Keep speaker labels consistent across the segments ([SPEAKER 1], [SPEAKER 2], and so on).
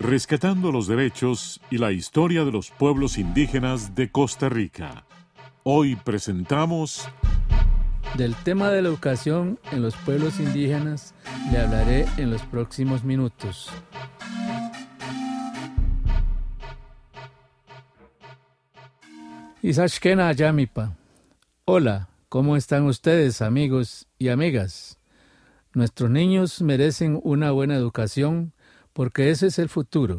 [SPEAKER 1] rescatando los derechos y la historia de los pueblos indígenas de Costa Rica. Hoy presentamos...
[SPEAKER 2] Del tema de la educación en los pueblos indígenas le hablaré en los próximos minutos. Isashkena Ayamipa. Hola, ¿cómo están ustedes, amigos y amigas? Nuestros niños merecen una buena educación porque ese es el futuro.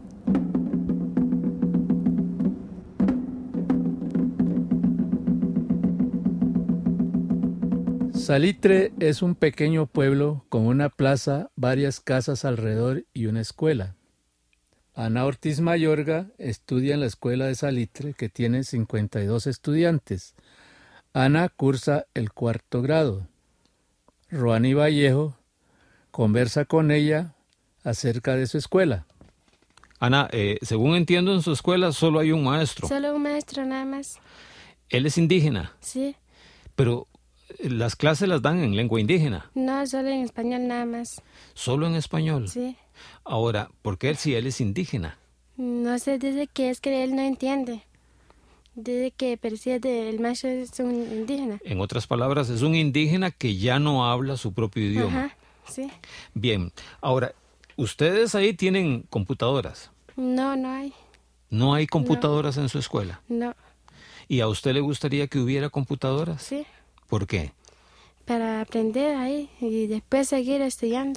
[SPEAKER 2] Salitre es un pequeño pueblo con una plaza, varias casas alrededor y una escuela. Ana Ortiz Mayorga estudia en la escuela de Salitre, que tiene 52 estudiantes. Ana cursa el 4º grado. Roani Vallejo conversa con ella acerca de su escuela.
[SPEAKER 3] Ana, según entiendo, en su escuela solo hay un maestro.
[SPEAKER 4] Solo un maestro nada más.
[SPEAKER 3] ¿Él es indígena?
[SPEAKER 4] Sí.
[SPEAKER 3] Pero las clases las dan en lengua indígena.
[SPEAKER 4] No, solo en español nada más.
[SPEAKER 3] ¿Solo en español?
[SPEAKER 4] Sí.
[SPEAKER 3] Ahora, ¿por qué si él es indígena?
[SPEAKER 4] No sé, desde que es que él no entiende. Desde que percibe el maestro es un indígena.
[SPEAKER 3] En otras palabras, es un indígena que ya no habla su propio idioma.
[SPEAKER 4] Ajá, sí.
[SPEAKER 3] Bien, ahora, ¿ustedes ahí tienen computadoras?
[SPEAKER 4] No, no hay.
[SPEAKER 3] ¿No hay computadoras en su escuela?
[SPEAKER 4] No.
[SPEAKER 3] ¿Y a usted le gustaría que hubiera computadoras?
[SPEAKER 4] Sí.
[SPEAKER 3] ¿Por qué?
[SPEAKER 4] Para aprender ahí y después seguir estudiando.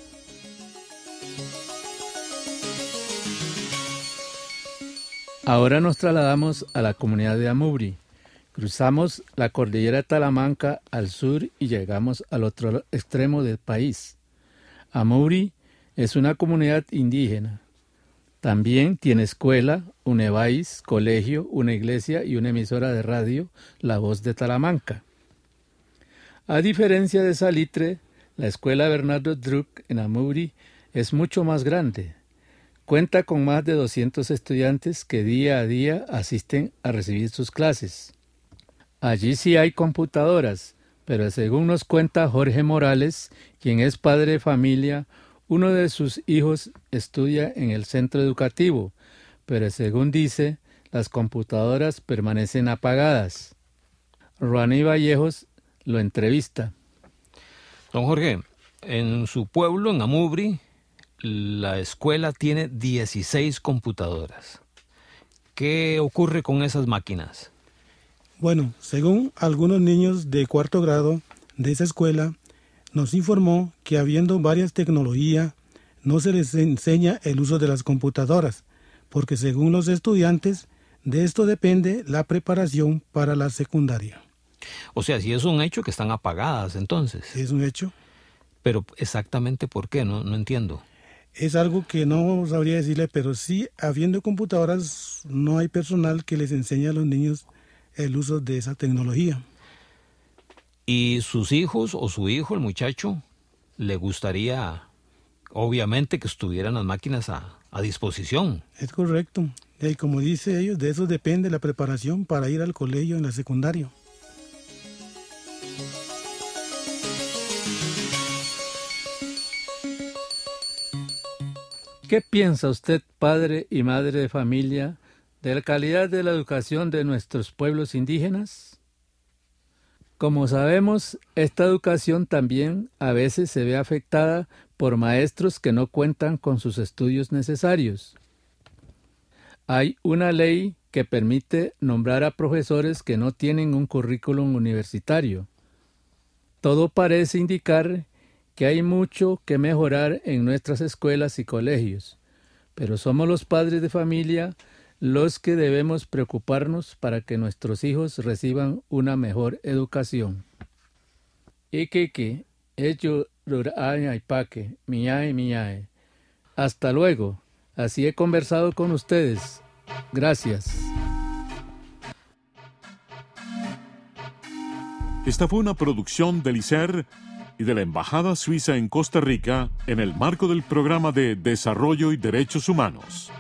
[SPEAKER 2] Ahora nos trasladamos a la comunidad de Amubri. Cruzamos la cordillera de Talamanca al sur y llegamos al otro extremo del país. Amubri es una comunidad indígena. También tiene escuela, un EBAIS, colegio, una iglesia y una emisora de radio, La Voz de Talamanca. A diferencia de Salitre, la escuela Bernardo Druck en Amubri es mucho más grande. Cuenta con más de 200 estudiantes que día a día asisten a recibir sus clases. Allí sí hay computadoras, pero según nos cuenta Jorge Morales, quien es padre de familia, uno de sus hijos estudia en el centro educativo, pero según dice, las computadoras permanecen apagadas. Roani Vallejos lo entrevista.
[SPEAKER 3] Don Jorge, en su pueblo, en Amubri, la escuela tiene 16 computadoras. ¿Qué ocurre con esas máquinas?
[SPEAKER 5] Bueno, según algunos niños de 4º grado de esa escuela, nos informó que habiendo varias tecnologías, no se les enseña el uso de las computadoras, porque según los estudiantes, de esto depende la preparación para la secundaria.
[SPEAKER 3] O sea, si es un hecho que están apagadas, entonces.
[SPEAKER 5] ¿Sí es un hecho?
[SPEAKER 3] Pero exactamente por qué, no entiendo.
[SPEAKER 5] Es algo que no sabría decirle, pero sí, habiendo computadoras, no hay personal que les enseñe a los niños el uso de esa tecnología.
[SPEAKER 3] ¿Y sus hijos o su hijo, el muchacho, le gustaría, obviamente, que estuvieran las máquinas a disposición?
[SPEAKER 5] Es correcto. Y como dice ellos, de eso depende la preparación para ir al colegio en la secundaria.
[SPEAKER 2] ¿Qué piensa usted, padre y madre de familia, de la calidad de la educación de nuestros pueblos indígenas? Como sabemos, esta educación también a veces se ve afectada por maestros que no cuentan con sus estudios necesarios. Hay una ley que permite nombrar a profesores que no tienen un currículum universitario. Todo parece indicar que hay mucho que mejorar en nuestras escuelas y colegios, pero somos los padres de familia los que debemos preocuparnos para que nuestros hijos reciban una mejor educación. Hasta luego. Así he conversado con ustedes. Gracias.
[SPEAKER 1] Esta fue una producción del ICER y de la Embajada Suiza en Costa Rica en el marco del Programa de Desarrollo y Derechos Humanos.